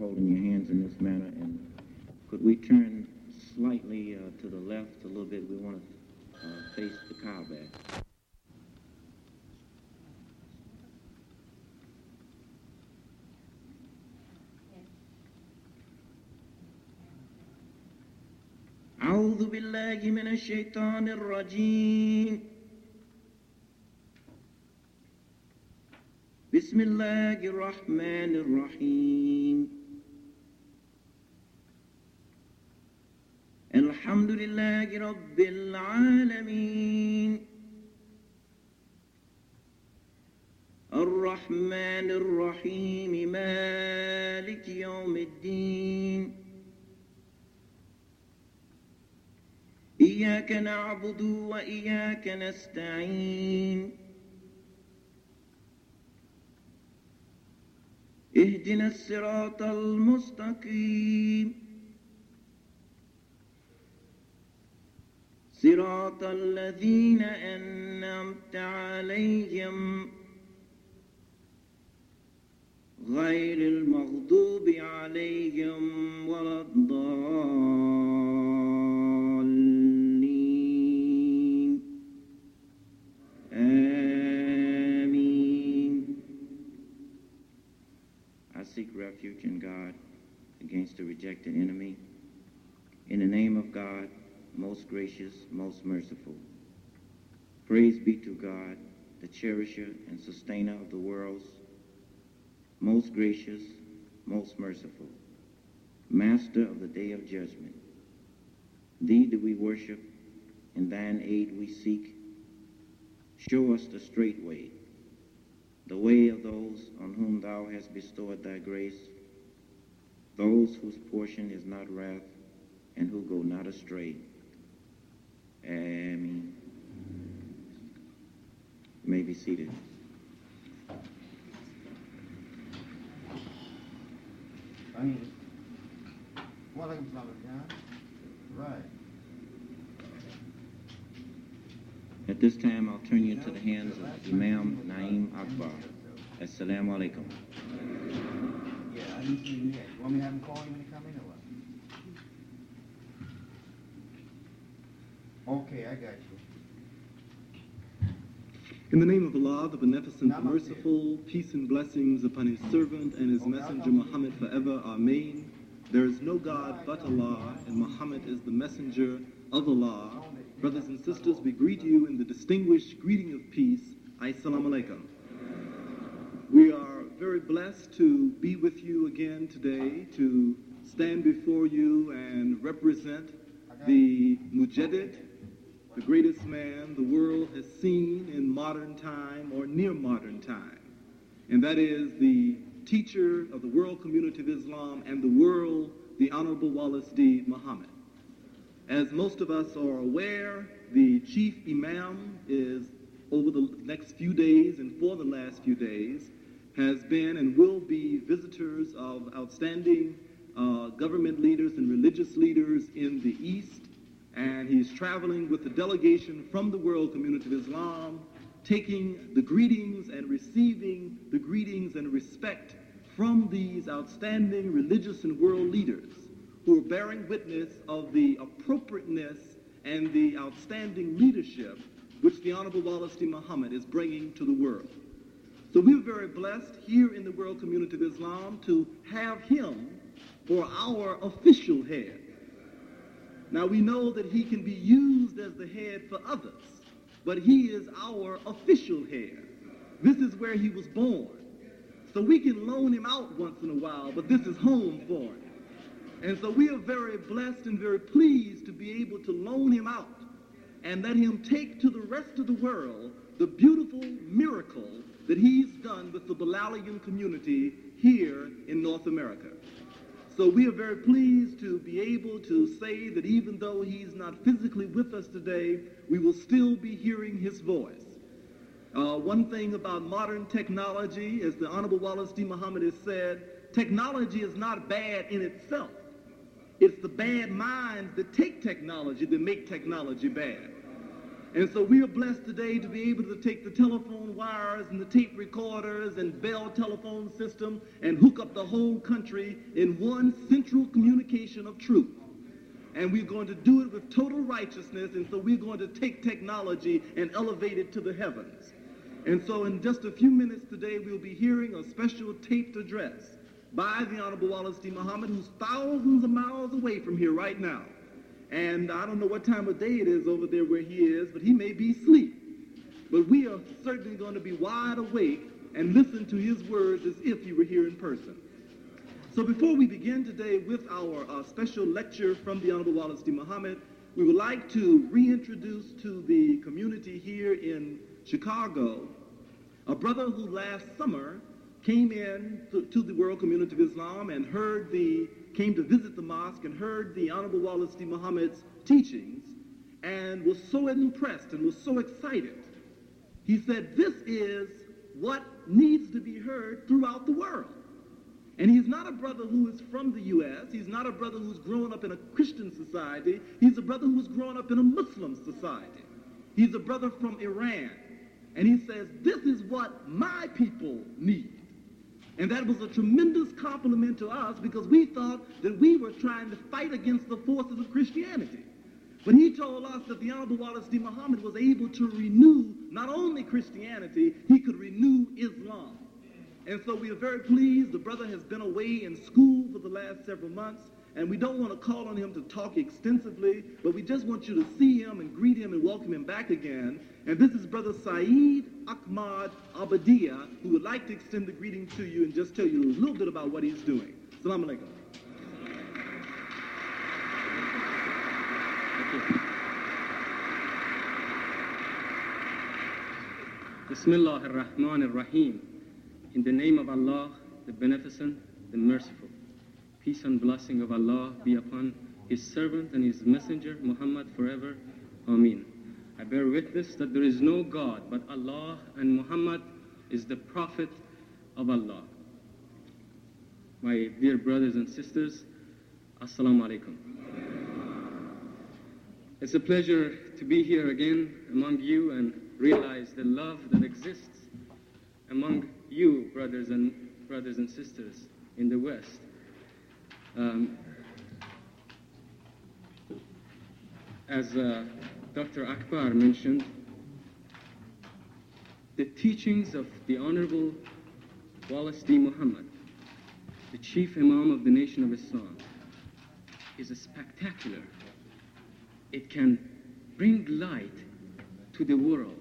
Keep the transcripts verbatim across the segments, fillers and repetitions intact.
holding your hands in this manner. And could we turn slightly uh, to the left a little bit? We want to uh, face the Kaaba. أعوذ بالله من الشيطان الرجيم بسم الله الرحمن الرحيم الحمد لله رب العالمين الرحمن الرحيم مالك يوم الدين إياك نعبد وإياك نستعين اهدنا الصراط المستقيم صراط الذين أنعمت عليهم غير المغضوب عليهم ولا الضالين آمين. I seek refuge in God against the rejected enemy. In the name of God, most gracious, most merciful. Praise be to God, the cherisher and sustainer of the worlds, most gracious, most merciful, master of the day of judgment. Thee do we worship, and thine aid we seek. Show us the straight way, the way of those on whom thou hast bestowed thy grace, those whose portion is not wrath, and who go not astray. Amen. You may be seated. Right. At this time, I'll turn you into the hands of Imam Naeem Akbar. Assalamu alaikum. Yeah, I didn't see him yet. You want me to have him call you when he come in or what? Okay, I got you. In the name of Allah, the Beneficent, the Merciful, peace and blessings upon His servant and His messenger Muhammad forever. Amen. There is no God but Allah, and Muhammad is the messenger of Allah. Brothers and sisters, we greet you in the distinguished greeting of peace. Assalamu alaikum. We are very blessed to be with you again today, to stand before you and represent the Mujaddid, the greatest man the world has seen in modern time or near modern time. And that is the teacher of the world community of Islam and the world, the Honorable Wallace D. Muhammad. As most of us are aware, the chief imam is, over the next few days and for the last few days, has been and will be visitors of outstanding uh, government leaders and religious leaders in the East. And he's traveling with a delegation from the world community of Islam, taking the greetings and receiving the greetings and respect from these outstanding religious and world leaders who are bearing witness of the appropriateness and the outstanding leadership which the Honorable Wallace D. Muhammad is bringing to the world. So we're very blessed here in the world community of Islam to have him for our official head. Now we know that he can be used as the head for others, but he is our official head. This is where he was born. So we can loan him out once in a while, but this is home for him. And so we are very blessed and very pleased to be able to loan him out and let him take to the rest of the world the beautiful miracle that he's done with the Bilalian community here in North America. So we are very pleased to be able to say that even though he's not physically with us today, we will still be hearing his voice. Uh, one thing about modern technology, as the Honorable Wallace D. Muhammad has said, technology is not bad in itself. It's the bad minds that take technology that make technology bad. And so we are blessed today to be able to take the telephone wires and the tape recorders and Bell telephone system and hook up the whole country in one central communication of truth. And we're going to do it with total righteousness, and so we're going to take technology and elevate it to the heavens. And so in just a few minutes today, we'll be hearing a special taped address by the Honorable Wallace D. Muhammad, who's thousands of miles away from here right now. And I don't know what time of day it is over there where he is, but he may be asleep. But we are certainly going to be wide awake and listen to his words as if he were here in person. So before we begin today with our uh, special lecture from the Honorable Wallace D. Muhammad, we would like to reintroduce to the community here in Chicago a brother who last summer came in to, to the World Community of Islam and heard the, came to visit the mosque and heard the Honorable Wallace D. Muhammad's teachings and was so impressed and was so excited. He said, this is what needs to be heard throughout the world. And he's not a brother who is from the U S He's not a brother who's grown up in a Christian society. He's a brother who's grown up in a Muslim society. He's a brother from Iran. And he says, this is what my people need. And that was a tremendous compliment to us because we thought that we were trying to fight against the forces of Christianity. But he told us that the Honorable Wallace D. Muhammad was able to renew not only Christianity, he could renew Islam. And so we are very pleased. The brother has been away in school for the last several months, and we don't want to call on him to talk extensively, but we just want you to see him and greet him and welcome him back again. And this is Brother Saeed Ahmad Abadia, who would like to extend the greeting to you and just tell you a little bit about what he's doing. Assalamu alaikum. Bismillah ar-Rahman ar-Rahim. In the name of Allah, the Beneficent, the Merciful. Peace and blessing of Allah be upon His servant and His messenger, Muhammad, forever. Ameen. I bear witness that there is no God but Allah, and Muhammad is the Prophet of Allah. My dear brothers and sisters, Assalamu alaikum. It's a pleasure to be here again among you and realize the love that exists among you, brothers and brothers and sisters in the West. Um, as uh, Doctor Akbar mentioned, the teachings of the Honorable Wallace D. Muhammad, the chief Imam of the Nation of Islam, is a spectacular. It can bring light to the world,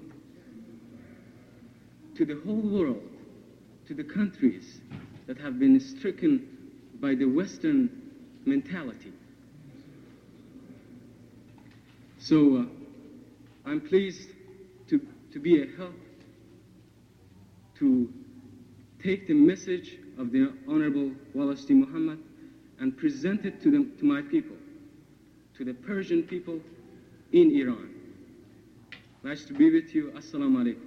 to the whole world, to the countries that have been stricken by the Western mentality. So uh, I'm pleased to, to be a help to take the message of the Honorable Wallace D. Muhammad and present it to, them, to my people, to the Persian people in Iran. Nice to be with you. Assalamu alaikum.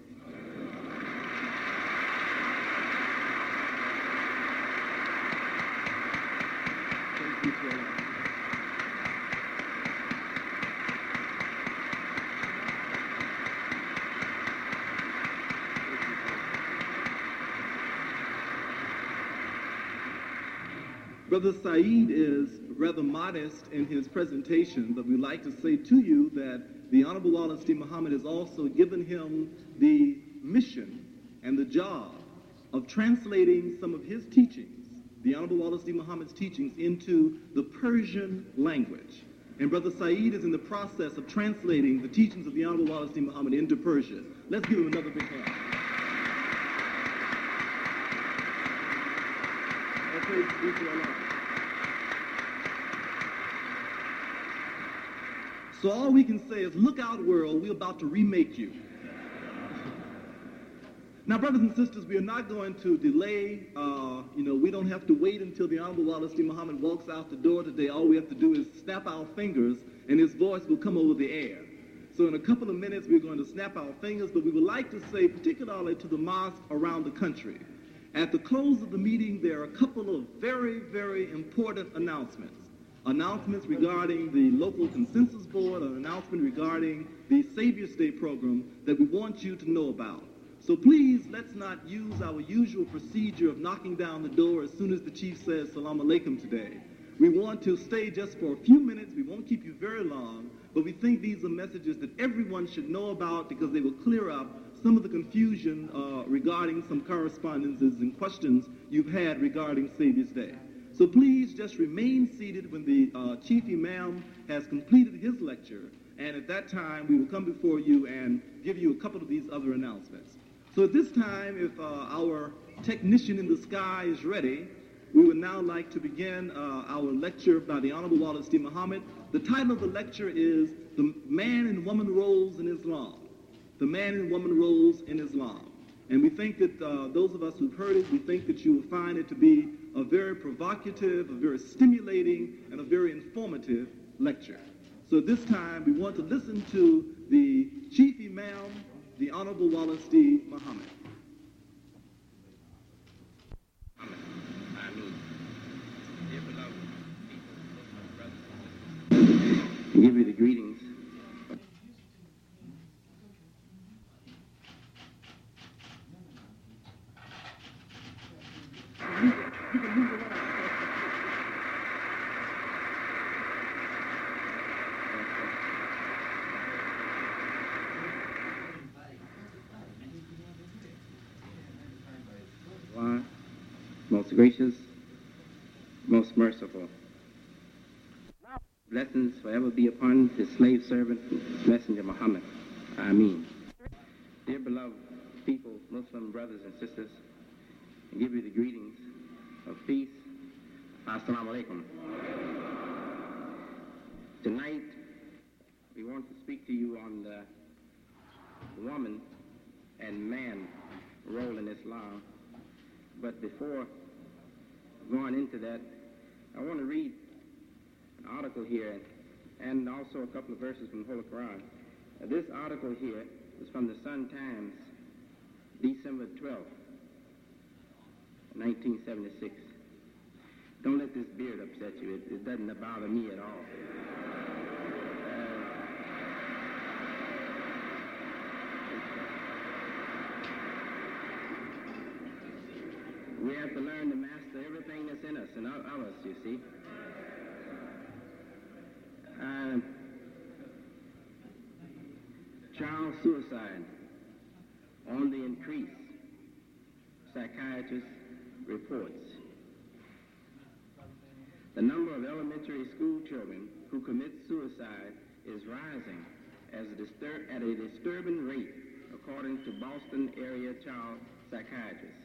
Brother Saeed is rather modest in his presentation, but we'd like to say to you that the Honorable Wallace D. Muhammad has also given him the mission and the job of translating some of his teachings, the Honorable Wallace D. Muhammad's teachings, into the Persian language. And Brother Saeed is in the process of translating the teachings of the Honorable Wallace D. Muhammad into Persian. Let's give him another big hand. Praise be to Allah. So all we can say is, look out, world, we're about to remake you. Now, brothers and sisters, we are not going to delay. Uh, you know, we don't have to wait until the Honorable Wallace D. Muhammad walks out the door today. All we have to do is snap our fingers, and his voice will come over the air. So in a couple of minutes, we're going to snap our fingers, but we would like to say, particularly to the mosques around the country, at the close of the meeting, there are a couple of very, very important announcements. announcements regarding the local consensus board, an announcement regarding the Savior's Day program that we want you to know about. So please, let's not use our usual procedure of knocking down the door as soon as the chief says Salam Alaikum today. We want to stay just for a few minutes. We won't keep you very long, but we think these are messages that everyone should know about because they will clear up some of the confusion uh, regarding some correspondences and questions you've had regarding Savior's Day. So please just remain seated when the uh, Chief Imam has completed his lecture, and at that time we will come before you and give you a couple of these other announcements. So at this time, if uh, our technician in the sky is ready, we would now like to begin uh, our lecture by the Honorable Wallace D. Muhammad. The title of the lecture is The Man and Woman Roles in Islam. The Man and Woman Roles in Islam. And we think that uh, those of us who've heard it, we think that you will find it to be a very provocative, a very stimulating, and a very informative lecture. So at this time, we want to listen to the Chief Imam, the Honorable Wallace D. Muhammad. I give you the greetings. Allah, most gracious, most merciful. Blessings forever be upon his slave servant, his messenger Muhammad. Ameen. Dear beloved people, Muslim brothers and sisters, I give you the greetings of peace. Assalamu alaikum. Tonight, we want to speak to you on the woman and man role in Islam. But before going into that, I want to read an article here and also a couple of verses from the Holy Quran. Uh, this article here is from the Sun Times, December twelfth, nineteen seventy-six. Don't let this beard upset you. It, it doesn't bother me at all. We have to learn to master everything that's in us and of us, you see. Uh, child suicide on the increase, psychiatrist reports. The number of elementary school children who commit suicide is rising as a distur- at a disturbing rate, according to Boston area child psychiatrist.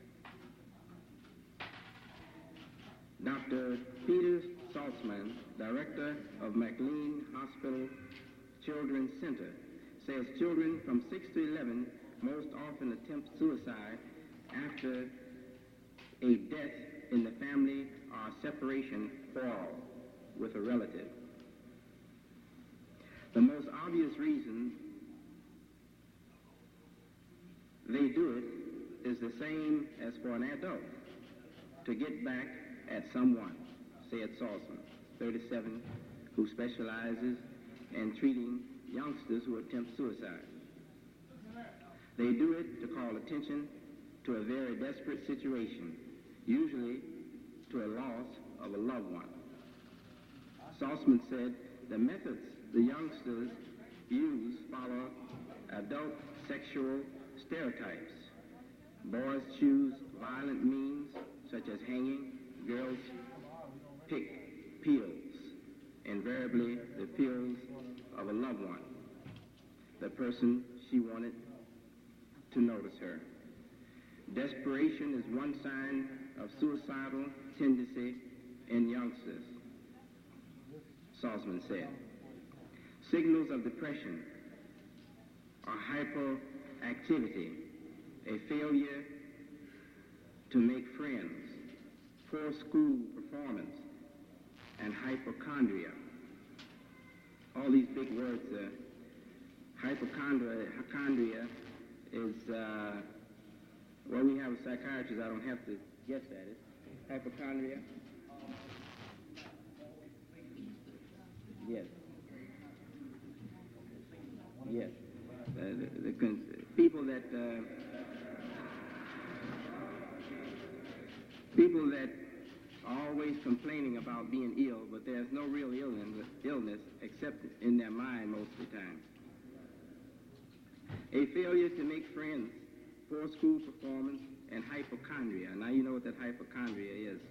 Doctor Peter Saltzman, director of McLean Hospital Children's Center, says children from six to eleven most often attempt suicide after a death in the family or separation quarrel with a relative. The most obvious reason they do it is the same as for an adult, to get back at someone, said Saltzman, thirty-seven, who specializes in treating youngsters who attempt suicide. They do it to call attention to a very desperate situation, usually to a loss of a loved one. Saltzman said the methods the youngsters use follow adult sexual stereotypes. Boys choose violent means such as hanging. Girls pick pills, invariably the pills of a loved one, the person she wanted to notice her. Desperation is one sign of suicidal tendency in youngsters, Saltzman said. Signals of depression are hyperactivity, a failure to make friends, poor school performance, and hypochondria. All these big words, uh, hypochondria, hypochondria is, uh, well, we have a psychiatrist, I don't have to guess at it. Hypochondria. uh, people that are always complaining about being ill, but there's no real illness, illness except in their mind most of the time. A failure to make friends, poor school performance, and hypochondria. Now you know what that hypochondria is.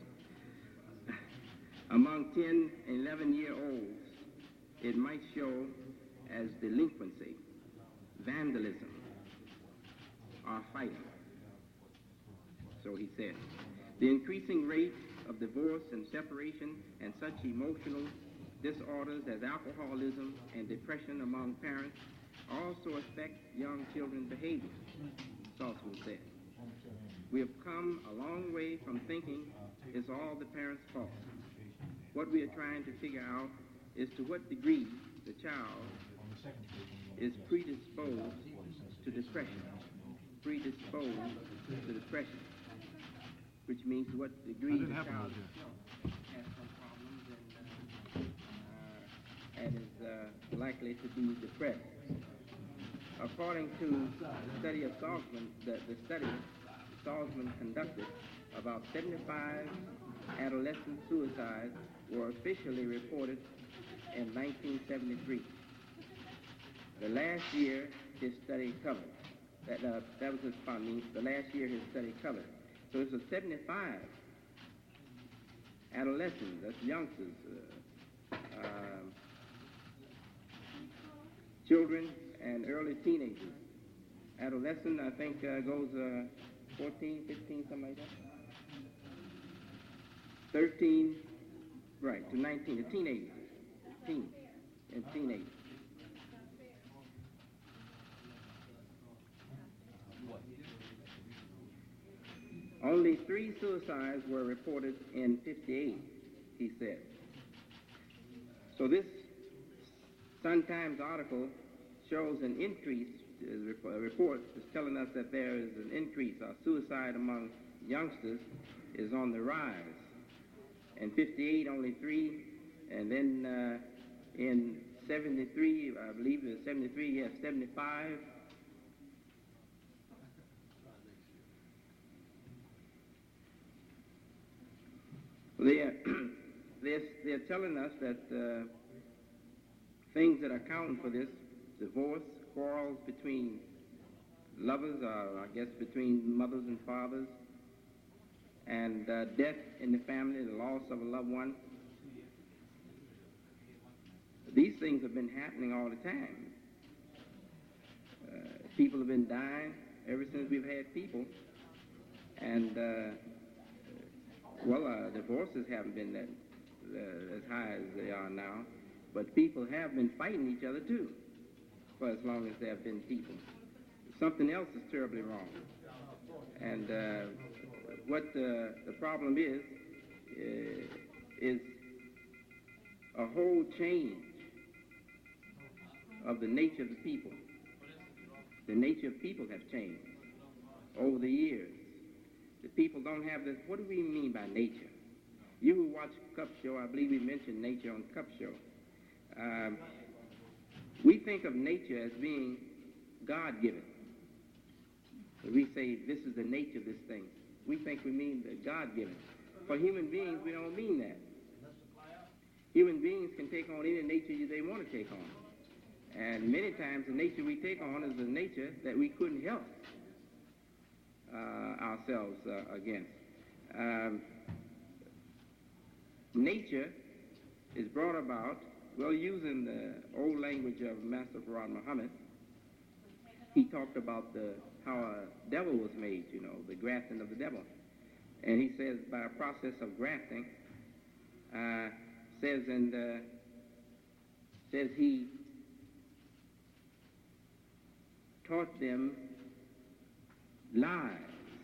Among ten and eleven-year-olds, it might show as delinquency, vandalism, or fighting. So he said. The increasing rate of divorce and separation and such emotional disorders as alcoholism and depression among parents also affect young children's behavior, Saltzman said. We have come a long way from thinking it's all the parents' fault. What we are trying to figure out is to what degree the child is predisposed to depression, predisposed to depression, which means to what degree the child has some problems and, uh, uh, and is uh, likely to be depressed. According to the study of Saltzman, the, the study Saltzman conducted, about seventy-five adolescent suicides were officially reported in nineteen seventy-three. The last year his study covered. That, uh, that was his, I mean, the last year his study covered. So it's a seventy-five adolescents, that's youngsters, uh, uh, children and early teenagers. Adolescent, I think, uh, goes uh, fourteen, fifteen, something like that. thirteen, right, to nineteen, the teenagers, teen, and teenagers. Only three suicides were reported in fifty-eight, he said. So this Sun-Times article shows an increase, a report is telling us that there is an increase, or suicide among youngsters is on the rise. In fifty-eight, only three, and then uh, in seventy-three, I believe it was seventy-three, yes, seventy-five. They're, they're, they're telling us that uh, things that are accounting for this, divorce, quarrels between lovers, or I guess between mothers and fathers, and uh, death in the family, the loss of a loved one. These things have been happening all the time. Uh, people have been dying ever since we've had people, and uh, well, uh, divorces haven't been that uh, as high as they are now, but people have been fighting each other too, for as long as there have been people. Something else is terribly wrong, and uh, what uh, the problem is uh, is a whole change of the nature of the people. The nature of people have changed over the years. The people don't have this. What do we mean by nature? You who watch Cup Show, I believe we mentioned nature on Cup Show. Um, we think of nature as being God-given. We say this is the nature of this thing. We think we mean the God-given. For human beings, we don't mean that. Human beings can take on any nature they want to take on. And many times the nature we take on is the nature that we couldn't help uh, ourselves uh, against. Um, nature is brought about, well, using the old language of Master Farad Muhammad. He talked about the how a devil was made, you know, the grafting of the devil. And he says by a process of grafting, uh, says and uh, says he taught them lies,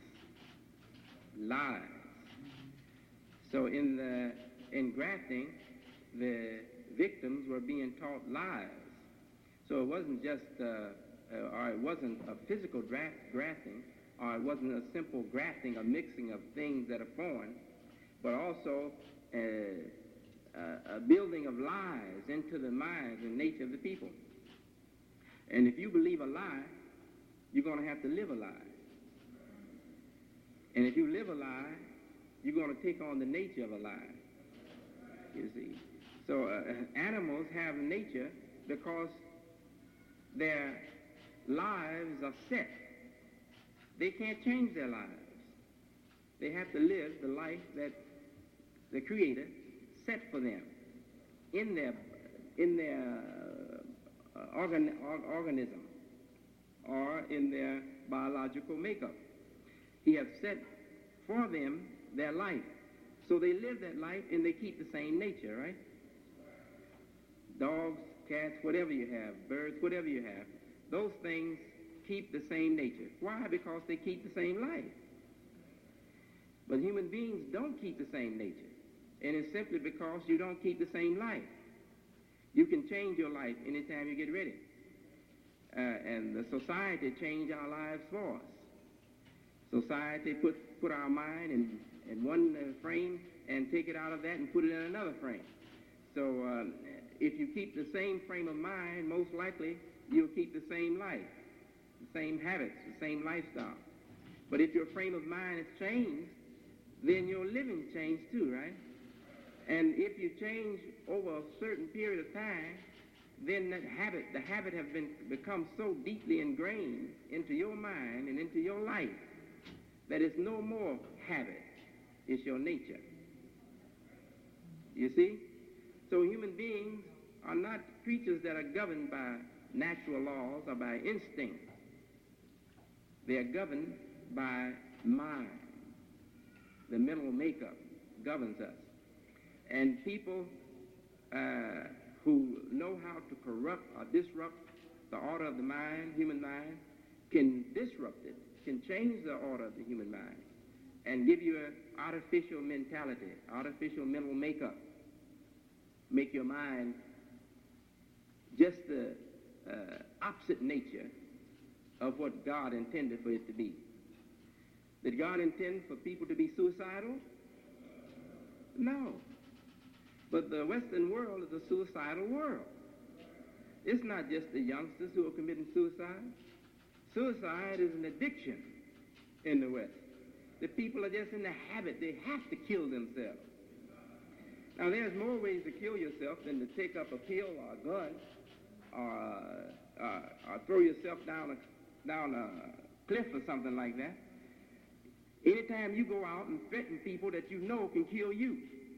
lies. So in the in grafting, the victims were being taught lies. So it wasn't just, uh, uh, or it wasn't a physical draft, grafting, or it wasn't a simple grafting, a mixing of things that are foreign, but also a, a, a building of lies into the minds and nature of the people. And if you believe a lie, you're going to have to live a lie. And if you live a lie, you're going to take on the nature of a lie, you see. So uh, animals have nature because their lives are set. They can't change their lives. They have to live the life that the Creator set for them in their in their uh, organ, or, organism or in their biological makeup. He has set for them their life. So they live that life and they keep the same nature, right? Dogs, cats, whatever you have, birds, whatever you have, those things keep the same nature. Why? Because they keep the same life. But human beings don't keep the same nature. And it's simply because you don't keep the same life. You can change your life anytime you get ready. Uh, and the society changed our lives for us. Society put, put our mind in, in one uh, frame and take it out of that and put it in another frame. So uh, if you keep the same frame of mind, most likely you'll keep the same life, the same habits, the same lifestyle. But if your frame of mind has changed, then your living changed too, right? And if you change over a certain period of time, then that habit, the habit has been become so deeply ingrained into your mind and into your life that it's no more habit, it's your nature. You see? So human beings are not creatures that are governed by natural laws or by instinct. They are governed by mind. The mental makeup governs us. And people uh, who know how to corrupt or disrupt the order of the mind, human mind, can disrupt it, can change the order of the human mind and give you an artificial mentality, artificial mental makeup, make your mind just the uh, opposite nature of what God intended for it to be. Did God intend for people to be suicidal? No. But the Western world is a suicidal world. It's not just the youngsters who are committing suicide. Suicide is an addiction in the West. The people are just in the habit, they have to kill themselves. Now, there's more ways to kill yourself than to take up a pill or a gun or, uh, or throw yourself down a, down a cliff or something like that. Anytime you go out and threaten people that you know can kill you,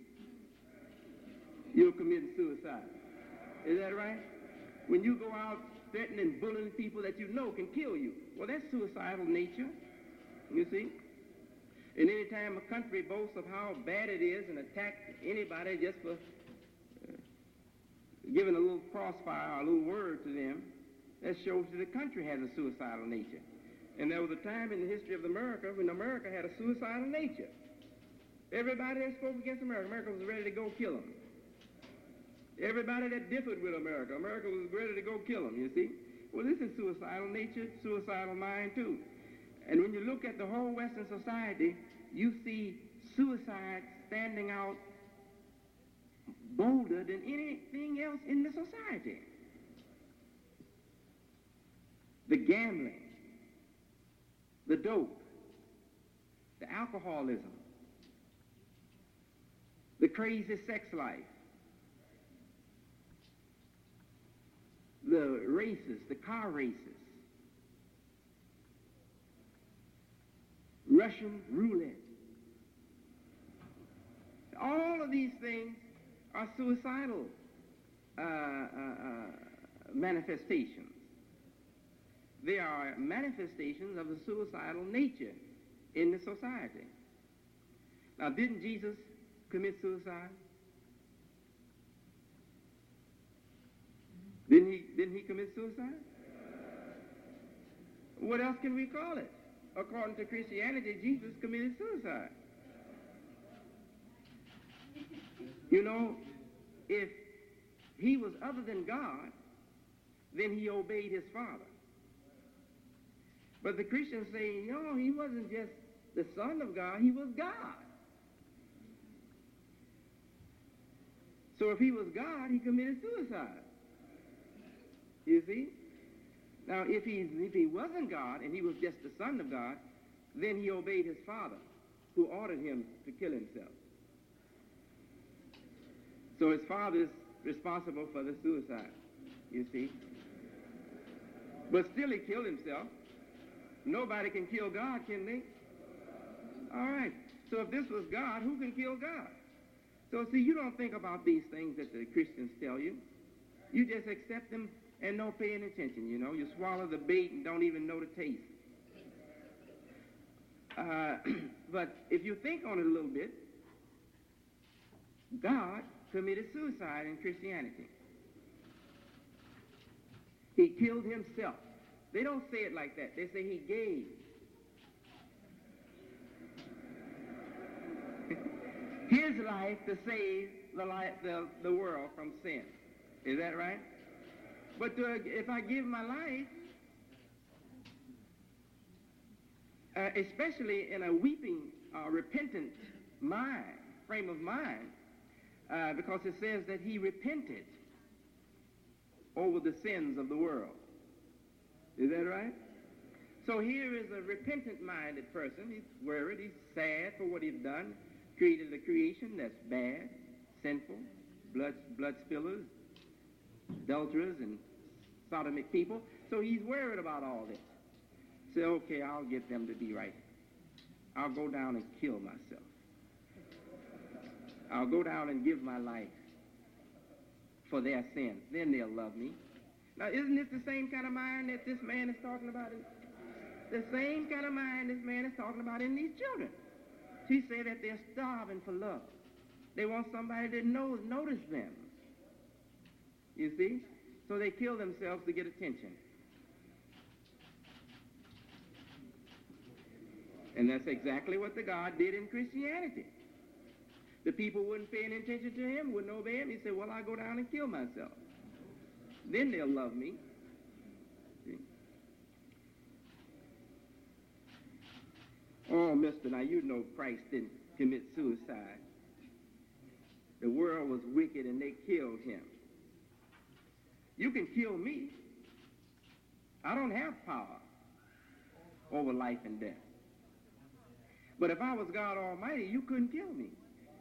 you're committing suicide. Is that right? When you go out threatening and bullying people that you know can kill you, well, that's suicidal nature, you see? And any time a country boasts of how bad it is and attacks anybody just for uh, giving a little crossfire or a little word to them, that shows that the country has a suicidal nature. And there was a time in the history of America when America had a suicidal nature. Everybody that spoke against America, America was ready to go kill them. Everybody that differed with America, America was ready to go kill them, you see? Well, this is suicidal nature, suicidal mind, too. And when you look at the whole Western society, you see suicide standing out bolder than anything else in the society. The gambling, the dope, the alcoholism, the crazy sex life, the races, the car races, Russian roulette. All of these things are suicidal uh, uh, uh, manifestations. They are manifestations of the suicidal nature in the society. Now, didn't Jesus commit suicide? Didn't he, didn't he commit suicide? What else can we call it? According to Christianity, Jesus committed suicide. You know, if he was other than God, then he obeyed his Father. But the Christians say, no, he wasn't just the Son of God, he was God. So if he was God, he committed suicide. You see? Now, if he, if he wasn't God and he was just the Son of God, then he obeyed his Father, who ordered him to kill himself. So his Father is responsible for the suicide, you see. But still he killed himself. Nobody can kill God, can they? All right. So if this was God, who can kill God? So see, you don't think about these things that the Christians tell you. You just accept them and don't pay any attention, you know. You swallow the bait and don't even know the taste. Uh, but if you think on it a little bit, God committed suicide in Christianity. He killed himself. They don't say it like that. They say he gave. His life to save the, life, the, the world from sin. Is that right? But to, if I give my life, uh, especially in a weeping, uh, repentant mind, frame of mind, uh, because it says that he repented over the sins of the world. Is that right? So here is a repentant-minded person. He's worried, he's sad for what he's done, created a creation that's bad, sinful, blood, blood spillers, adulterers, and sodomic people. So he's worried about all this. Say, okay, I'll get them to be right. I'll go down and kill myself. I'll go down and give my life for their sins. Then they'll love me. Now, isn't this the same kind of mind that this man is talking about? The same kind of mind this man is talking about in these children. He said that they're starving for love. They want somebody to know, notice them. You see? So they kill themselves to get attention. And that's exactly what the God did in Christianity. The people wouldn't pay any attention to him, wouldn't obey him. He said, well, I'll go down and kill myself. Then they'll love me. See? Oh, mister, now you know Christ didn't commit suicide. The world was wicked and they killed him. You can kill me. I don't have power over life and death. But if I was God Almighty, you couldn't kill me.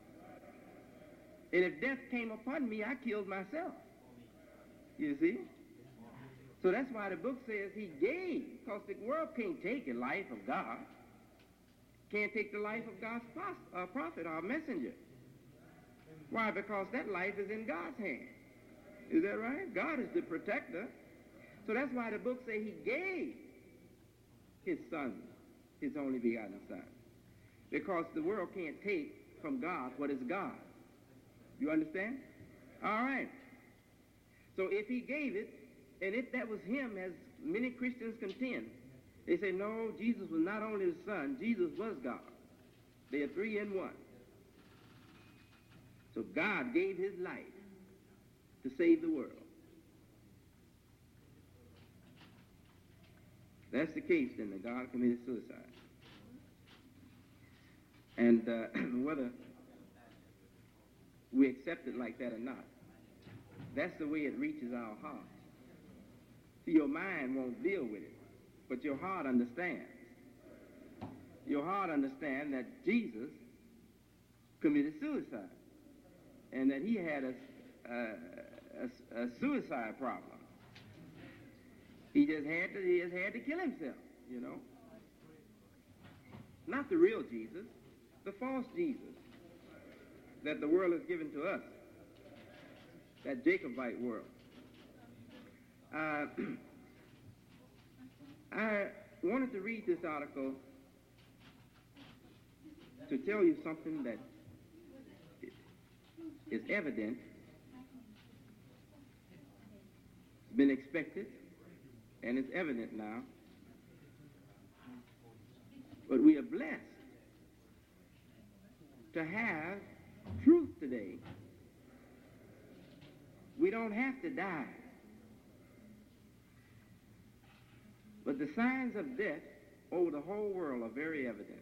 And if death came upon me, I killed myself. You see? So that's why the book says he gave, because the world can't take the life of God. Can't take the life of God's uh, prophet or messenger. Why? Because that life is in God's hand. Is that right? God is the protector. So that's why the book says he gave his son, his only begotten son. Because the world can't take from God what is God. You understand? All right. So if he gave it, and if that was him, as many Christians contend, they say, no, Jesus was not only the Son, Jesus was God. They are three in one. So God gave his life to save the world. That's the case, then, that God committed suicide. And uh, whether we accept it like that or not, that's the way it reaches our hearts. See, your mind won't deal with it, but your heart understands. Your heart understands that Jesus committed suicide and that he had a, a, a, a suicide problem. He just had to, he just had to kill himself, you know. Not the real Jesus, the false Jesus that the world has given to us, that Jacobite world. Uh, I wanted to read this article to tell you something that is evident, it's been expected, and it's evident now. But we are blessed to have truth today. We don't have to die. But the signs of death over the whole world are very evident.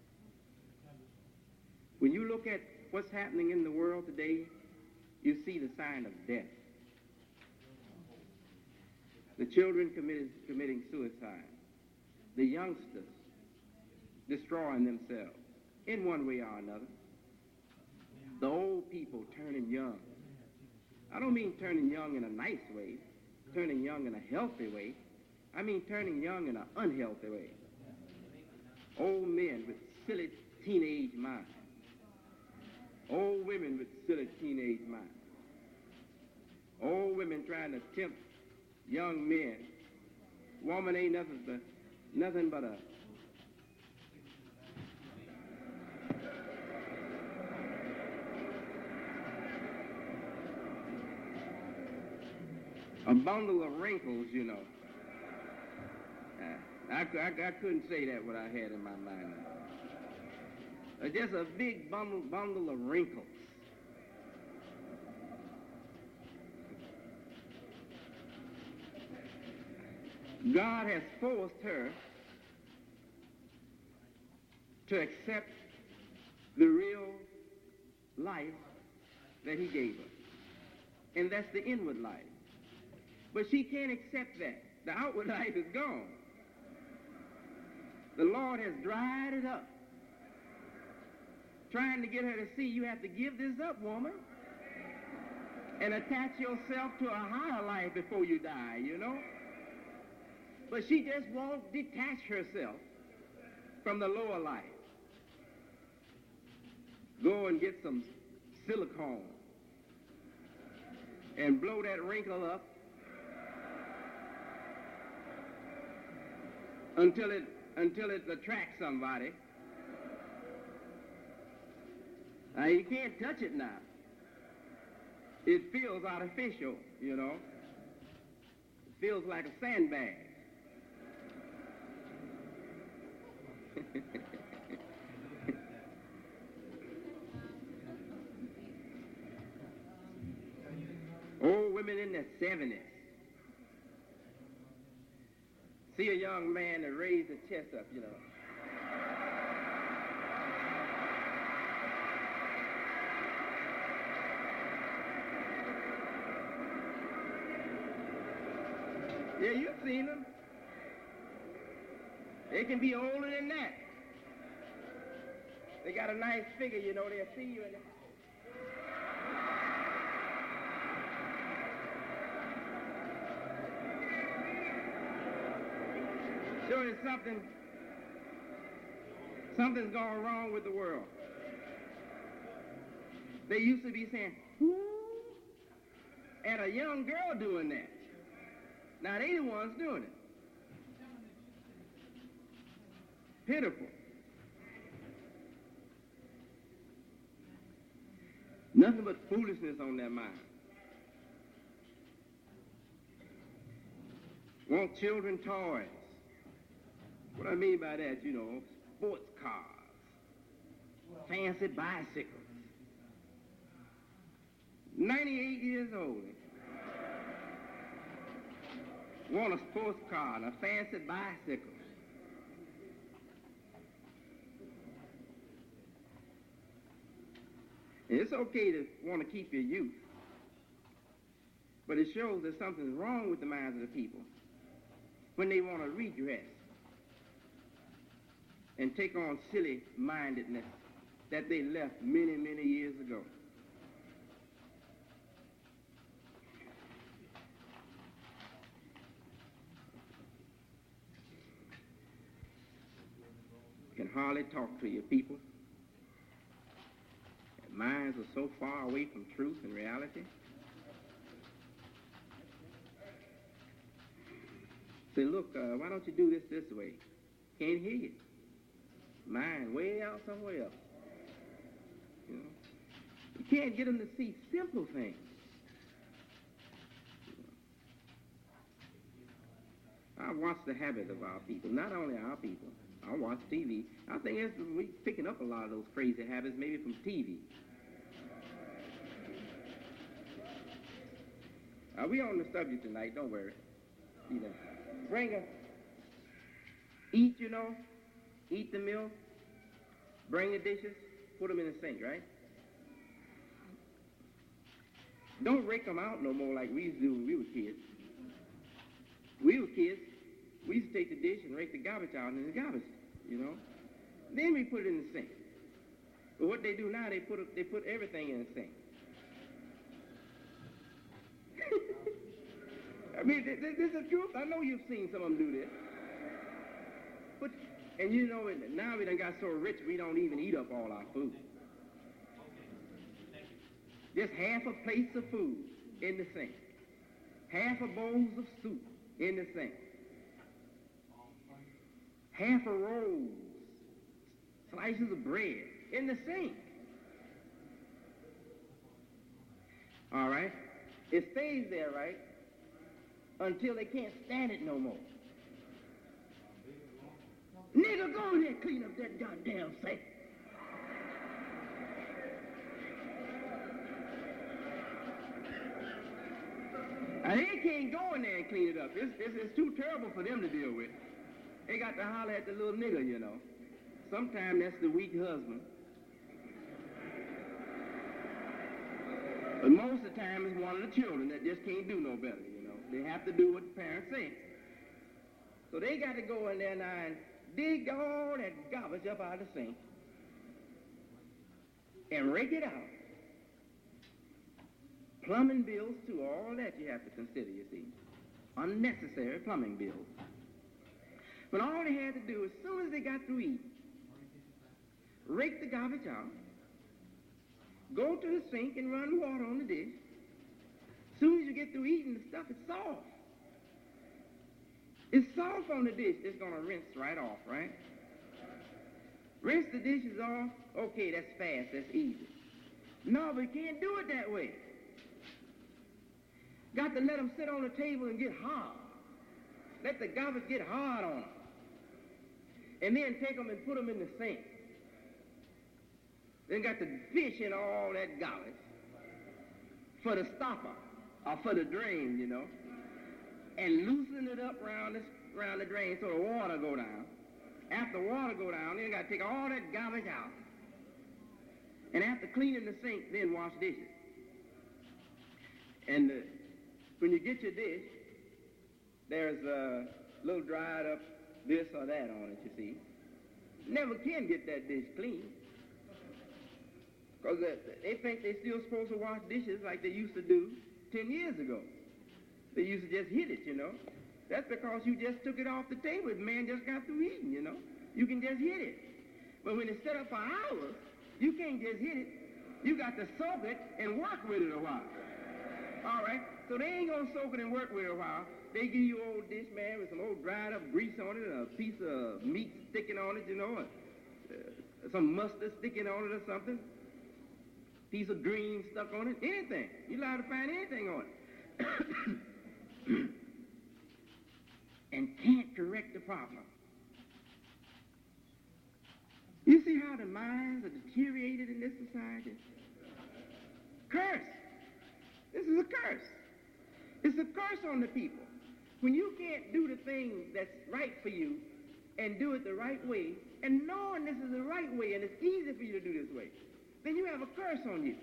When you look at what's happening in the world today, you see the sign of death. the children committed, committing suicide, the youngsters destroying themselves in one way or another, the old people turning young. I don't mean turning young in a nice way, turning young in a healthy way. I mean turning young in an unhealthy way. Old men with silly teenage minds. Old women with silly teenage minds. Old women trying to tempt young men. Woman ain't nothing but, nothing but a a bundle of wrinkles, you know. Uh, I, I, I couldn't say that what I had in my mind. Uh, just a big bundle, bundle of wrinkles. God has forced her to accept the real life that he gave her. And that's the inward life. But she can't accept that. The outward life is gone. The Lord has dried it up. Trying to get her to see you have to give this up, woman, and attach yourself to a higher life before you die, you know? But she just won't detach herself from the lower life. Go and get some silicone and blow that wrinkle up until it until it attracts somebody. Now, you can't touch it now. It feels artificial, you know. It feels like a sandbag. Old women in their seventies. See a young man that raised his chest up, you know. Yeah, you've seen them. They can be older than that. They got a nice figure, you know. They'll see you in the sure, there's something, something's going wrong with the world. They used to be saying, whoo, and a young girl doing that. Now they the ones doing it. Pitiful. Nothing but foolishness on their mind. Want children toys. What I mean by that, you know, sports cars, fancy bicycles. ninety-eight years old. Want a sports car and a fancy bicycle. And it's okay to want to keep your youth, but it shows that something's wrong with the minds of the people when they want to regress and take on silly-mindedness that they left many, many years ago. You can hardly talk to your people. Their minds are so far away from truth and reality. Say, look, uh, why don't you do this this way? Can't hear you. Mind way out somewhere else. You know, you can't get them to see simple things. You know. I watch the habit of our people, not only our people. I watch T V. I think it's, we're picking up a lot of those crazy habits, maybe from T V. Are we on the subject tonight? Don't worry. You know, bring a, eat, you know. Eat the meal, bring the dishes, put them in the sink, right? Don't rake them out no more like we used to do when we were kids. We were kids. We used to take the dish and rake the garbage out in the garbage, you know. Then we put it in the sink. But what they do now, they put they put everything in the sink. I mean, this, this is the truth. I know you've seen some of them do this. But and you know, now we done got so rich we don't even eat up all our food. Just half a plate of food in the sink. Half a bowls of soup in the sink. Half a rolls, slices of bread in the sink. All right? It stays there, right, until they can't stand it no more. Nigga, go in there and clean up that goddamn sink. And they can't go in there and clean it up. It's, it's, it's too terrible for them to deal with. They got to holler at the little nigga, you know. Sometimes that's the weak husband. But most of the time it's one of the children that just can't do no better, you know. They have to do what the parents say. So they got to go in there now and dig all that garbage up out of the sink and rake it out. Plumbing bills, too, all that you have to consider, you see. Unnecessary plumbing bills. But all they had to do, as soon as they got through eating, rake the garbage out, go to the sink and run water on the dish. As soon as you get through eating the stuff, it's soft. It's soft on the dish. It's going to rinse right off, right? Rinse the dishes off. Okay, that's fast. That's easy. No, but you can't do it that way. Got to let them sit on the table and get hard. Let the garbage get hard on them. And then take them and put them in the sink. Then got to fish in all that garbage for the stopper or for the drain, you know, and loosen it up around the, around the drain so the water go down. After the water go down, then got to take all that garbage out. And after cleaning the sink, then wash dishes. And uh, when you get your dish, there's a little dried up this or that on it, you see. Never can get that dish clean. Because they think they're still supposed to wash dishes like they used to do ten years ago. They used to just hit it, you know. That's because you just took it off the table. The man just got through eating, you know. You can just hit it. But when it's set up for hours, you can't just hit it. You got to soak it and work with it a while. All right? So they ain't going to soak it and work with it a while. They give you an old dish, man, with some old dried up grease on it, and a piece of meat sticking on it, you know, and, uh, some mustard sticking on it or something. Piece of green stuck on it, anything. You're allowed to find anything on it. And can't correct the problem. You see how the minds are deteriorated in this society? Curse. This is a curse. It's a curse on the people. When you can't do the thing that's right for you and do it the right way, and knowing this is the right way and it's easy for you to do this way, then you have a curse on you.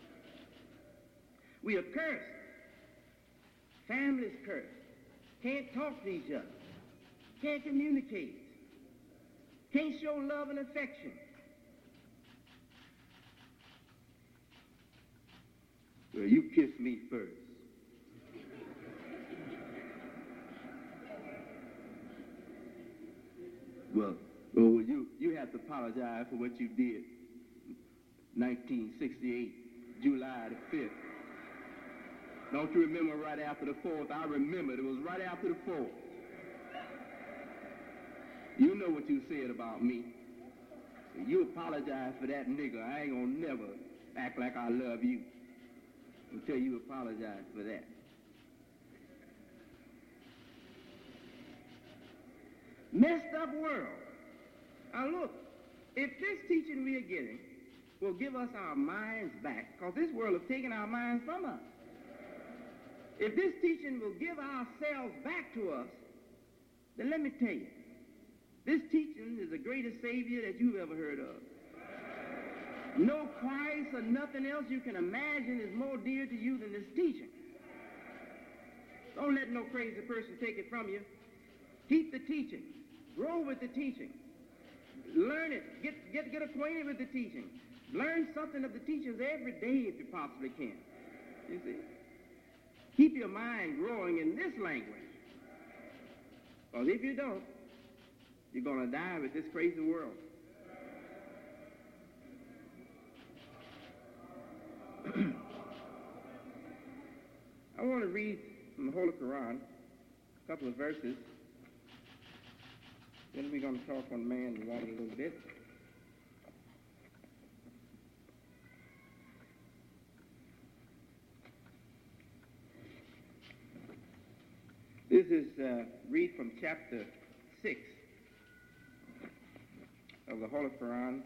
We are cursed. Families cursed. Can't talk to each other. Can't communicate. Can't show love and affection. Well, you kiss me first. Well, well, you, you have to apologize for what you did nineteen sixty-eight, July the fifth. Don't you remember right after the fourth? I remember. It was right after the fourth. You know what you said about me. You apologize for that nigga. I ain't gonna never act like I love you until you apologize for that. Messed up world. Now look, if this teaching we are getting will give us our minds back, because this world has taken our minds from us. If this teaching will give ourselves back to us, then let me tell you, this teaching is the greatest Savior that you've ever heard of. No price or nothing else you can imagine is more dear to you than this teaching. Don't let no crazy person take it from you. Keep the teaching. Grow with the teaching. Learn it. Get, get, get acquainted with the teaching. Learn something of the teachings every day if you possibly can. You see? Keep your mind growing in this language. Because if you don't, you're going to die with this crazy world. I want to read from the Holy Quran a couple of verses. Then we're going to talk on man and woman a little bit. This is uh, read from chapter six of the Holy Quran.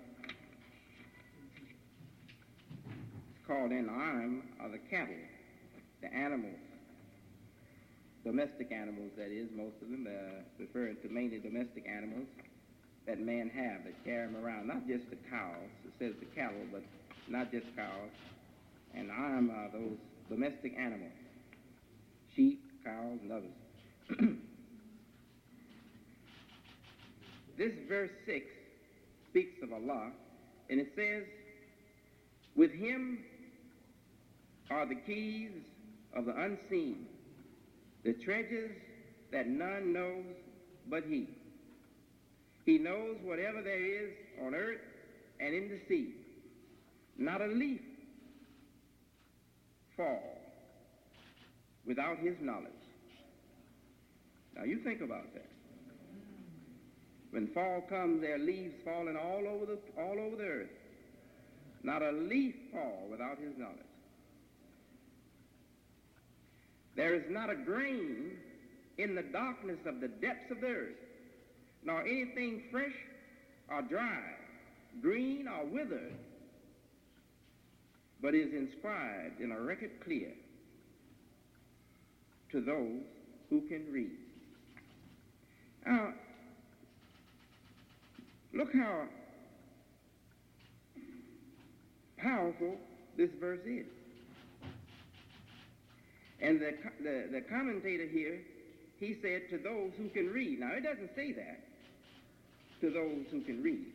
It's called An'am, are the cattle, the animals, domestic animals, that is, most of them, uh, referring to mainly domestic animals that men have, that carry them around, not just the cows. It says the cattle, but not just cows. And An'am are those domestic animals, sheep, cows, and others. This verse six speaks of Allah, and it says, with him are the keys of the unseen, the treasures that none knows but he. He knows whatever there is on earth and in the sea. Not a leaf fall without his knowledge. Now you think about that. When fall comes, there are leaves falling all over the all over the earth. Not a leaf fall without his knowledge. There is not a grain in the darkness of the depths of the earth, nor anything fresh or dry, green or withered, but is inscribed in a record clear to those who can read. Now, look how powerful this verse is. And the, the, the commentator here, he said, to those who can read. Now, it doesn't say that, to those who can read.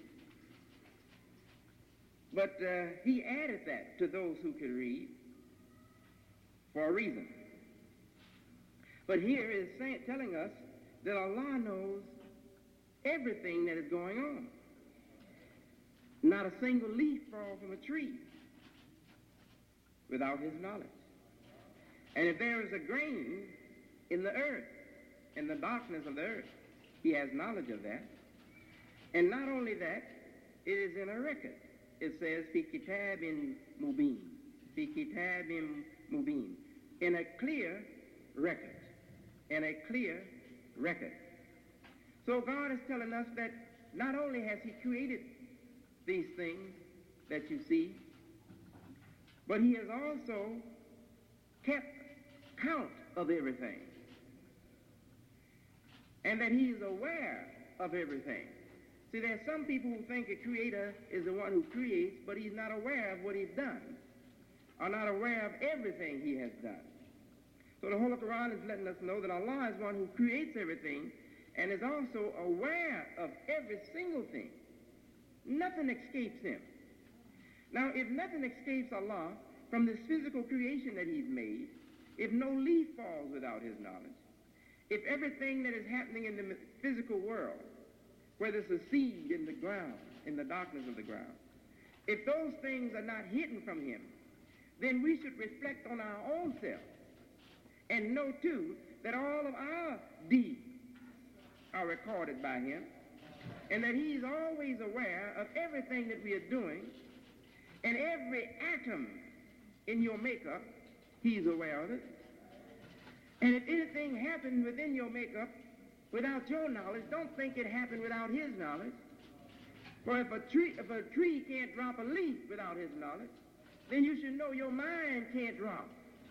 But uh, he added that, to those who can read, for a reason. But here is saying, telling us that Allah knows everything that is going on. Not a single leaf falls from a tree without his knowledge. And if there is a grain in the earth, in the darkness of the earth, he has knowledge of that. And not only that, it is in a record. It says, Fi kitabin mubin. Fi kitabin mubin. In a clear record. In a clear record. So God is telling us that not only has he created these things that you see, but he has also kept count of everything. And that he is aware of everything. See, there are some people who think a creator is the one who creates, but he's not aware of what he's done, or not aware of everything he has done. So the Holy Quran is letting us know that Allah is one who creates everything and is also aware of every single thing. Nothing escapes him. Now, if nothing escapes Allah from this physical creation that he's made, if no leaf falls without his knowledge, if everything that is happening in the physical world, whether it's a seed in the ground, in the darkness of the ground, if those things are not hidden from him, then we should reflect on our own self and know, too, that all of our deeds are recorded by him, and that he's always aware of everything that we are doing, and every atom in your makeup, he's aware of it. And if anything happens within your makeup without your knowledge, don't think it happened without his knowledge. For if a tree, if a tree can't drop a leaf without his knowledge, then you should know your mind can't drop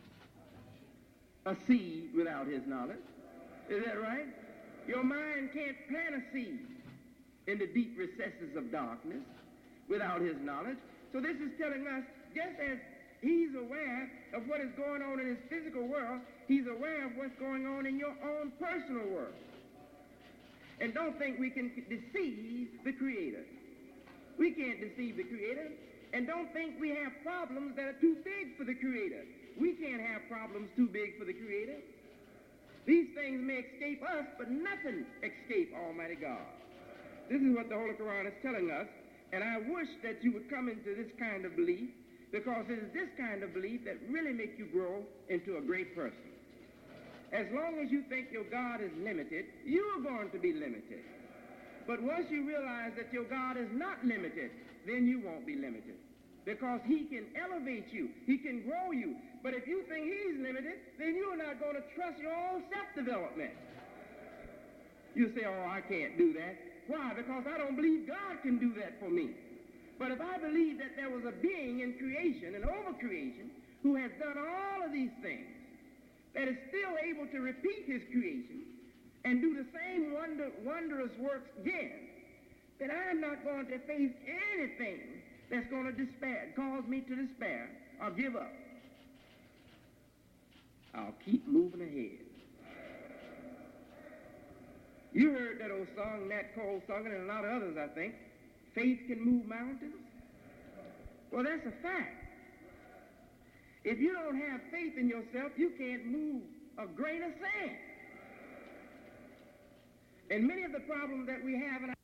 a seed without his knowledge. Is that right? Your mind can't plant a seed in the deep recesses of darkness without his knowledge. So this is telling us, just as he's aware of what is going on in his physical world. He's aware of what's going on in your own personal world. And don't think we can deceive the Creator. We can't deceive the Creator. And don't think we have problems that are too big for the Creator. We can't have problems too big for the Creator. These things may escape us, but nothing escape Almighty God. This is what the Holy Quran is telling us, and I wish that you would come into this kind of belief, because it is this kind of belief that really makes you grow into a great person. As long as you think your God is limited, you are going to be limited. But once you realize that your God is not limited, then you won't be limited. Because he can elevate you. He can grow you. But if you think he's limited, then you're not going to trust your own self-development. You say, oh, I can't do that. Why? Because I don't believe God can do that for me. But if I believe that there was a being in creation and over creation who has done all of these things, that is still able to repeat his creation and do the same wonder, wondrous works again, then I'm not going to face anything that's going to despair, cause me to despair or give up. I'll keep moving ahead. You heard that old song Nat Cole sung it, and a lot of others, I think. Faith can move mountains. Well, that's a fact. If you don't have faith in yourself, you can't move a grain of sand. And many of the problems that we have in our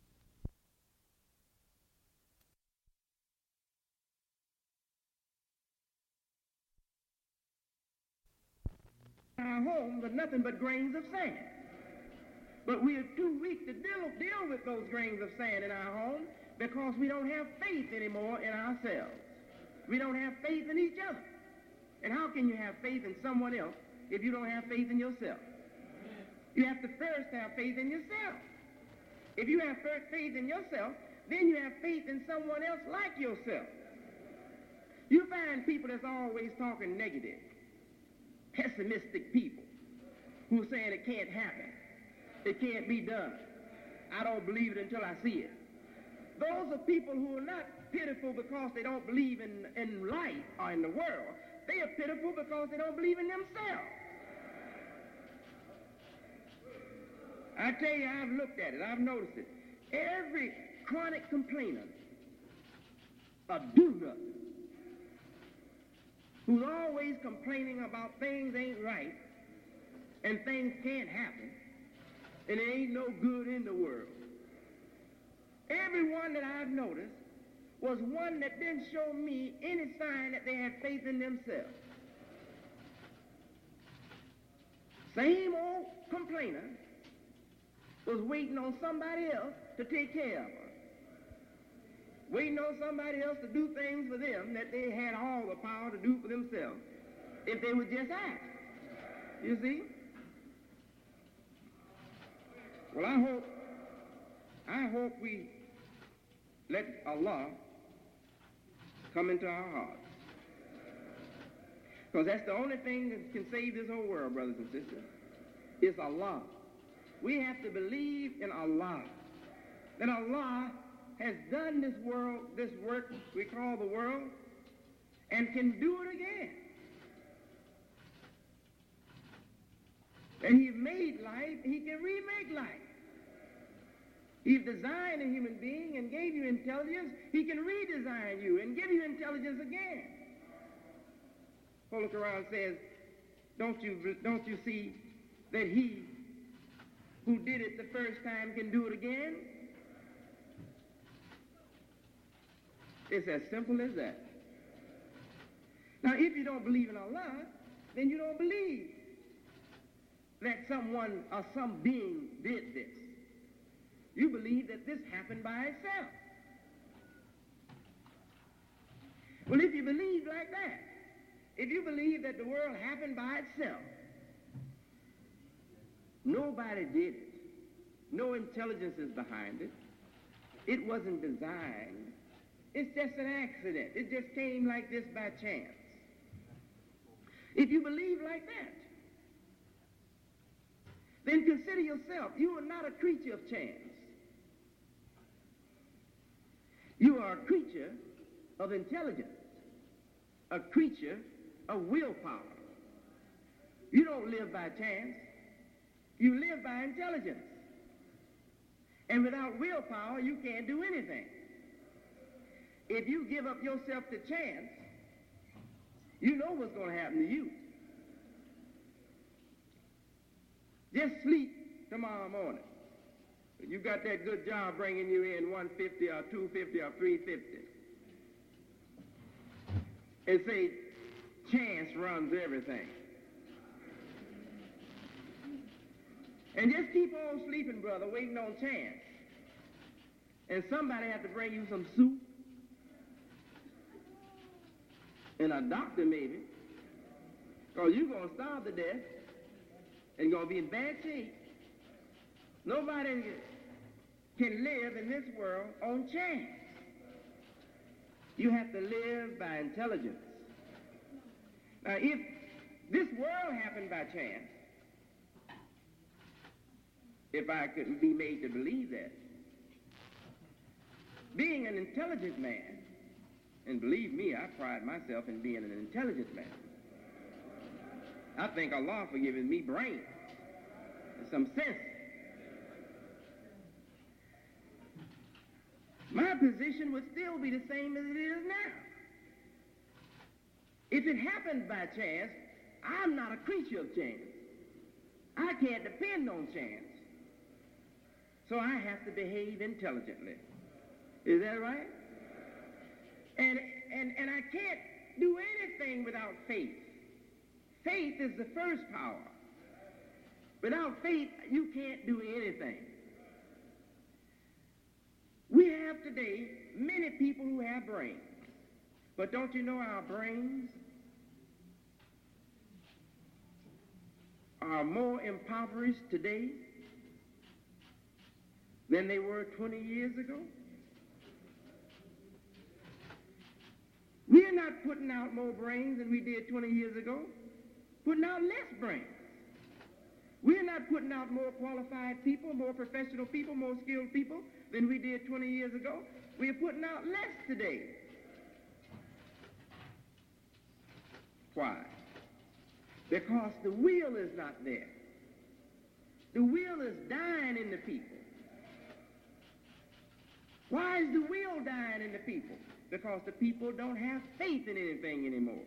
our homes are nothing but grains of sand. But we are too weak to deal, deal with those grains of sand in our home because we don't have faith anymore in ourselves. We don't have faith in each other. And how can you have faith in someone else if you don't have faith in yourself? You have to first have faith in yourself. If you have first faith in yourself, then you have faith in someone else like yourself. You find people that's always talking negative, pessimistic people who are saying it can't happen. It can't be done. I don't believe it until I see it. Those are people who are not pitiful because they don't believe in, in life or in the world. They are pitiful because they don't believe in themselves. I tell you, I've looked at it. I've noticed it. Every chronic complainer, a do-nothing, who's always complaining about things ain't right and things can't happen and there ain't no good in the world. Everyone that I've noticed was one that didn't show me any sign that they had faith in themselves. Same old complainer was waiting on somebody else to take care of her. Waiting on somebody else to do things for them that they had all the power to do for themselves if they would just ask. You see? Well, I hope, I hope we let Allah come into our hearts. Because that's the only thing that can save this whole world, brothers and sisters. It's Allah. We have to believe in Allah. That Allah has done this world, this work we call the world, and can do it again. And He made life, He can remake life. He designed a human being and gave you intelligence. He can redesign you and give you intelligence again. Holy Quran says, don't you, don't you see that He who did it the first time can do it again? It's as simple as that. Now, if you don't believe in Allah, then you don't believe that someone or some being did this. You believe that this happened by itself. Well, if you believe like that, if you believe that the world happened by itself, nobody did it, no intelligence is behind it, it wasn't designed, it's just an accident, it just came like this by chance. If you believe like that, then consider yourself, you are not a creature of chance. You are a creature of intelligence. a creature of willpower. You don't live by chance. You live by intelligence. And without willpower, you can't do anything. If you give up yourself to chance, you know what's going to happen to you. Just sleep tomorrow morning. You got that good job bringing you in one fifty or two fifty or three fifty. And say, chance runs everything. And just keep on sleeping, brother, waiting on chance. And somebody has to bring you some soup. And a doctor maybe. Because you're going to starve to death and going to be in bad shape. Nobody can live in this world on chance. You have to live by intelligence. Now, if this world happened by chance, if I could be made to believe that, being an intelligent man, and believe me, I pride myself in being an intelligent man. I thank Allah for giving me brains and some sense. My position would still be the same as it is now. If it happened by chance, I'm not a creature of chance. I can't depend on chance. So I have to behave intelligently. Is that right? And, and, and I can't do anything without faith. Faith is the first power. Without faith, you can't do anything. We have today many people who have brains. But don't you know our brains are more impoverished today than they were twenty years ago? We're not putting out more brains than we did twenty years ago, putting out less brains. We're not putting out more qualified people, more professional people, more skilled people than we did twenty years ago. We're putting out less today. Why? Because the will is not there. The will is dying in the people. Why is the will dying in the people? Because the people don't have faith in anything anymore.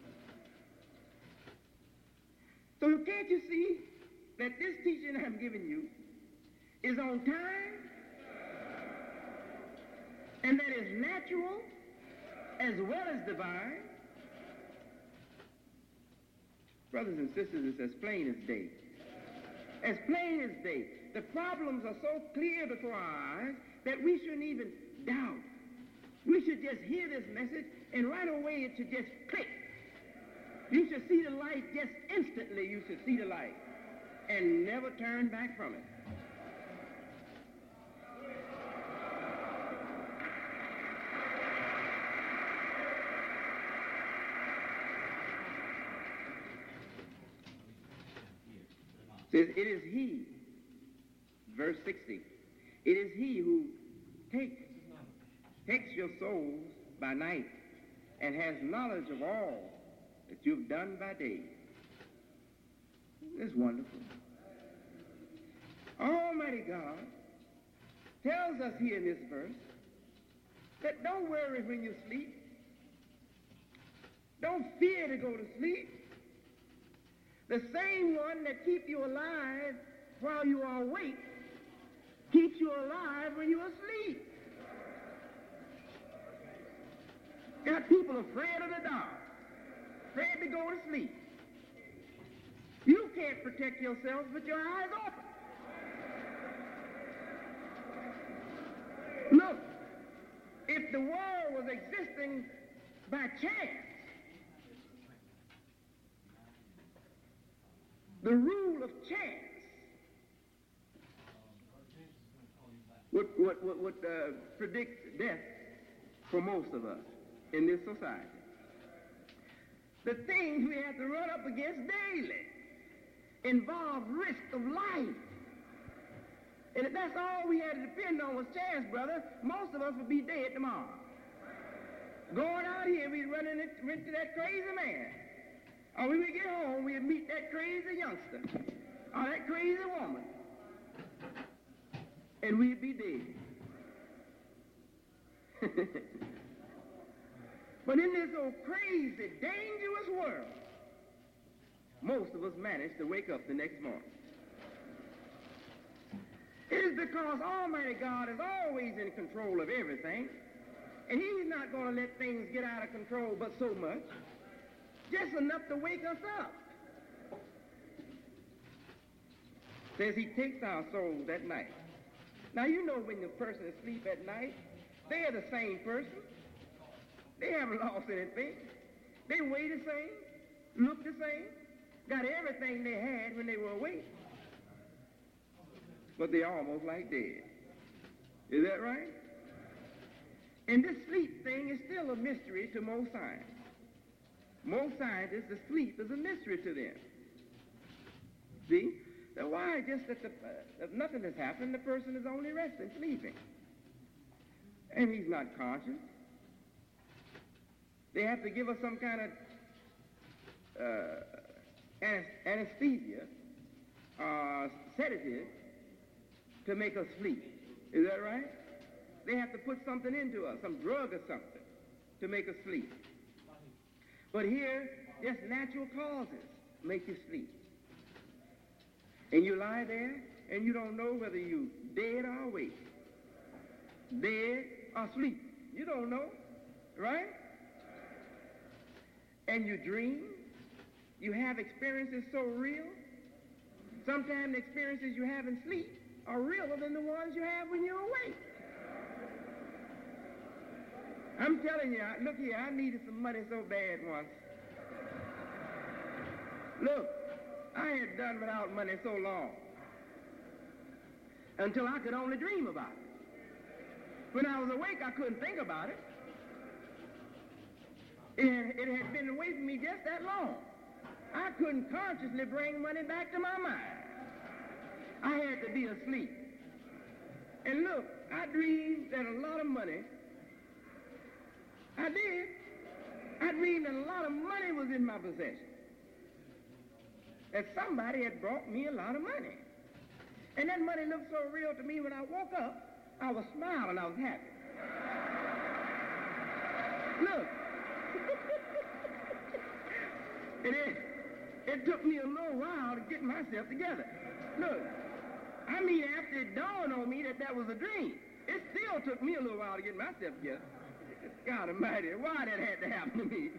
So can't you see that this teaching I'm giving you is on time, and that is natural as well as divine? Brothers and sisters, it's as plain as day. As plain as day. The problems are so clear before our eyes that we shouldn't even doubt. We should just hear this message, and right away it should just click. You should see the light just instantly. You should see the light and never turn back from it. It says, it is he, verse sixty, it is he who takes, takes your souls by night and has knowledge of all that you've done by day. It's wonderful. Almighty God tells us here in this verse that don't worry when you sleep. Don't fear to go to sleep. The same one that keeps you alive while you are awake keeps you alive when you're asleep. Got people afraid of the dark, afraid to go to sleep. You can't protect yourself with your eyes open. Look, if the world was existing by chance, the rule of chance would, would, would, would uh, predict death for most of us in this society. The things we have to run up against daily involve risk of life. And if that's all we had to depend on was chance, brother, most of us would be dead tomorrow. Going out here, we'd run into, into that crazy man. Or when we get home, we'd meet that crazy youngster. Or that crazy woman. And we'd be dead. But in this old crazy, dangerous world, most of us manage to wake up the next morning. It is because Almighty God is always in control of everything, and he's not going to let things get out of control but so much, just enough to wake us up. Says he takes our souls at night. Now, you know when the person is asleep at night, they are the same person. They haven't lost anything. They weigh the same, look the same, got everything they had when they were awake. But they're almost like dead. Is that right? And this sleep thing is still a mystery to most scientists. Most scientists, the sleep is a mystery to them. See? So why just that the, uh, if nothing has happened, the person is only resting, sleeping. And he's not conscious. They have to give us some kind of uh, anesthesia, uh, sedative, to make us sleep. Is that right? They have to put something into us, some drug or something, to make us sleep. But here, just natural causes make you sleep. And you lie there, and you don't know whether you're dead or awake. Dead or asleep. You don't know, right? And you dream. You have experiences so real. Sometimes the experiences you have in sleep are realer than the ones you have when you're awake. I'm telling you, look here, I needed some money so bad once. Look, I had done without money so long until I could only dream about it. When I was awake, I couldn't think about it. It had, it had been away from me just that long. I couldn't consciously bring money back to my mind. I had to be asleep. And look, I dreamed that a lot of money, I did, I dreamed that a lot of money was in my possession. That somebody had brought me a lot of money. And that money looked so real to me when I woke up, I was smiling, I was happy. Look. And it, it took me a little while to get myself together. Look, I mean, after it dawned on me that that was a dream, it still took me a little while to get myself together. God almighty, why that had to happen to me?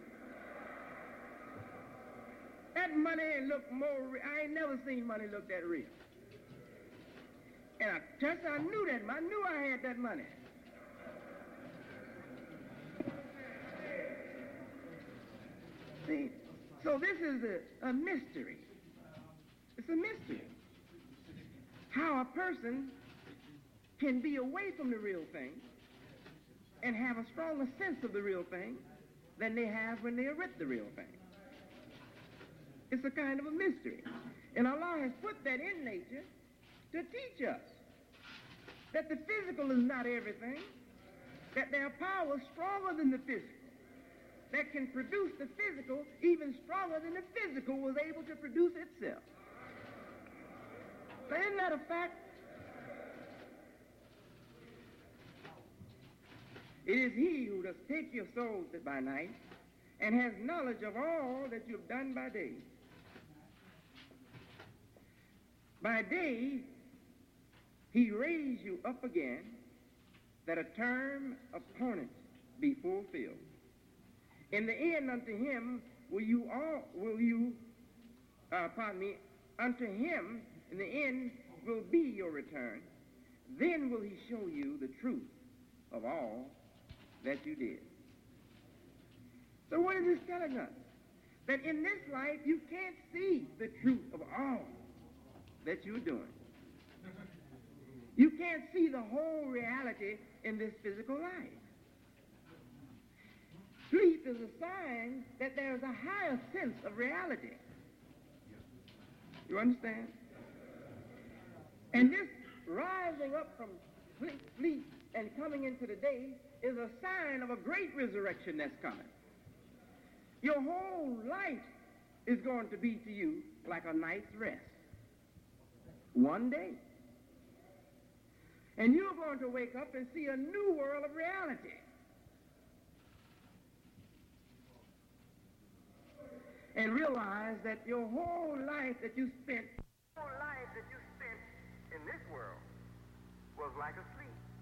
That money looked more real. I ain't never seen money look that real. And I just, I knew that, I knew I had that money. See, so this is a, a mystery. It's a mystery. How a person can be away from the real thing and have a stronger sense of the real thing than they have when they are with the real thing. It's a kind of a mystery. And Allah has put that in nature to teach us that the physical is not everything, that there are powers stronger than the physical, that can produce the physical even stronger than the physical was able to produce itself. Now, isn't that a fact? It is he who does take your souls by night and has knowledge of all that you've done by day. By day, he raised you up again, that a term appointed be fulfilled. In the end, unto him will you all will you uh, pardon me, unto him in the end will be your return. Then will he show you the truth of all that you did. So what is this telling us? That in this life you can't see the truth of all that you're doing. You can't see the whole reality in this physical life. Sleep is a sign that there's a higher sense of reality. You understand? And this rising up from sleep, sleep and coming into the day is a sign of a great resurrection that's coming. Your whole life is going to be to you like a night's rest. One day. And you're going to wake up and see a new world of reality. And realize that your whole life that you spent, whole life that you spent in this world was like a sleep.